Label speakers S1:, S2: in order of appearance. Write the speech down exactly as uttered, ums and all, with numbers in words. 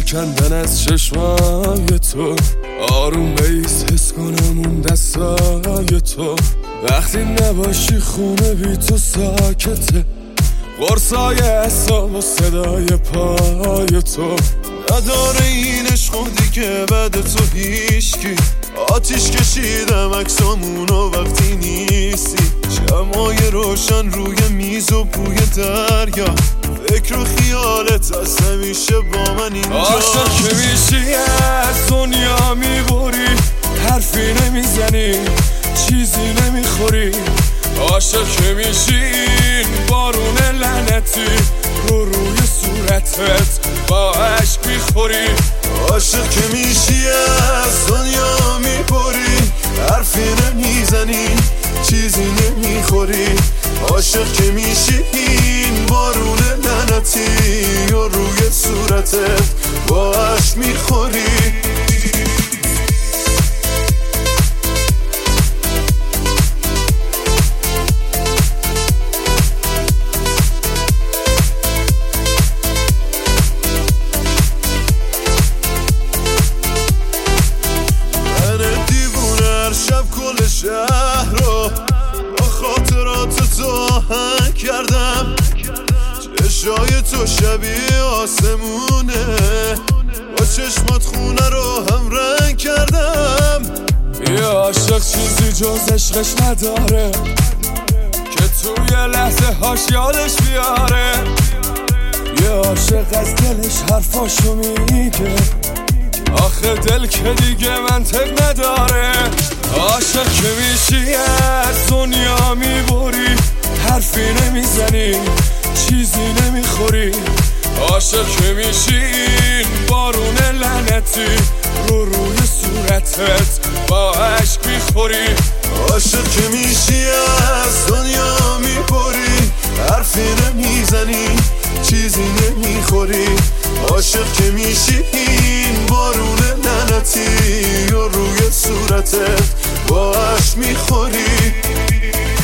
S1: کندن از چشمای تو، آروم بیس حس کنم اون دستای تو. وقتی نباشی خونه بی تو ساکته، قرصای اعصاب و صدای پای تو. نداره این عشق دیگه بعد تو هیچکی. آتیش کشیدم عکسامونو وقتی نیستی، شمعای روشن روی میز و بوی دریا، فکر و خیالت از همیشه با من اینجا. عاشق که میشی از دنیا میبری، حرفی نمیزنی چیزی نمیخوری. عاشق که میشی این بارون لعنتی رو روی صورتت با عشق میخوری. عاشق که میشی از دنیا میبری، حرفی نمیزنی چیزی نمیخوری. عاشق که میشی این بارون لعنتی و روی صورتت با عشق میخوری. کل شهر رو با خاطرات تو آهنگ کردم، چشای تو شبیه آسمونه، با چشمات خونه رو هم رنگ کردم. یه عاشق چیزی جز عشقش نداره که توی لحظه هاش یادش بیاره. یه عاشق از دلش حرفاشو میگه، آخه دل که دیگه منطق نداره. عاشق که میشی از دنیا میبری، حرفی نمیزنی چیزی نمیخوری. عاشق که میشی این بارون لعنتی رو روی صورتت با عشق میخوری. عاشق که میشی از دنیا میبری، حرفی نمیزنی چیزی نمیخوری. عاشق که میشی این بارون لعنتی و روی صورتت با عشق میخوری.